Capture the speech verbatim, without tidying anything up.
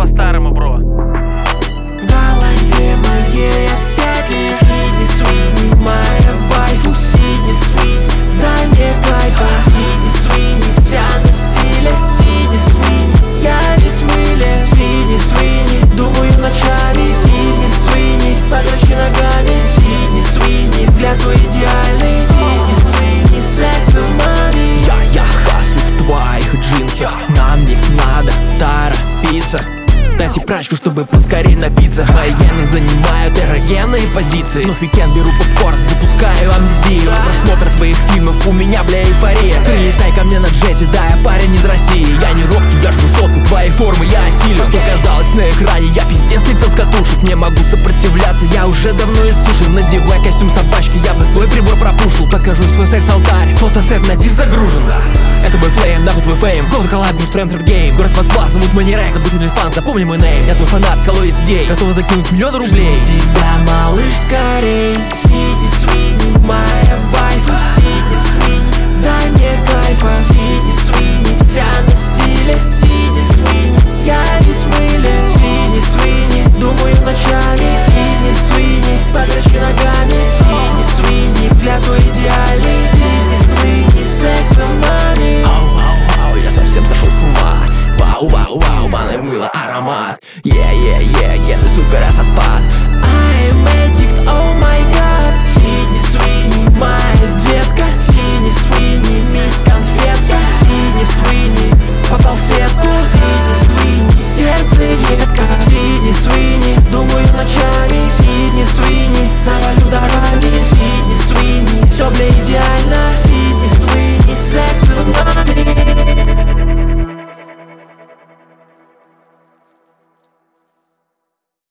по-старому, бро. В голове моей опять лишь Сидни Свини, моя вайфу. Сидни Свини, дай мне кайфа. Сидни Свини, вся на стиле. Сидни Свини, я весь мыле. Сидни Свини, думаю ночами. Сидни Свини, подрочи ногами. Сидни Свини, взгляд твой идеальный. Сидни Свини, секс на маме. Я, я хаслю в твоих джинсах. Нам не надо торопиться. Дайте прачку, чтобы поскорей напиться. Мои гены занимают эрогенные позиции. Но в уикенд беру попкорн, запускаю амнезию. Просмотр твоих фильмов, у меня, бля, эйфория. Прилетай ко мне на джете, да, я парень из России. Я не робкий, я жму сотку, твоей формы я осилю. Ты казалось на экране, я пиздец летел с катушек. Не могу сопротивляться, я уже давно иссушен. Надевай костюм собачки, я бы свой прибор пропушил. Покажу свой секс-алтарь, фотосет на диск загружен. Это мой флейм, да, вот твой фейм. Голд коллаб, устроим трэп-гейм. Город Москва, зовут мой Рекс. Забудь мой фан, запомни мой нейм. Я твой фанат, колодец идей, готова закинуть миллион рублей. Жду тебя, малыш, скорей. Сидни Свини, моя вайфу. Сидни Свини, дай мне кайфа. Сидни Свини, вся на стиле. Сидни Свини, я весь мыле. Сидни Свини, думаю ночами. Сидни Свини, подрочи ногами. Сидни Свини, взгляд твой идеальный. Сидни Свини, секс на маме. Ау, ау, ау, я совсем сошел с ума. Вау, вау, вау, банное мыло, аромат. Е, е, е, гены супер, я отпад.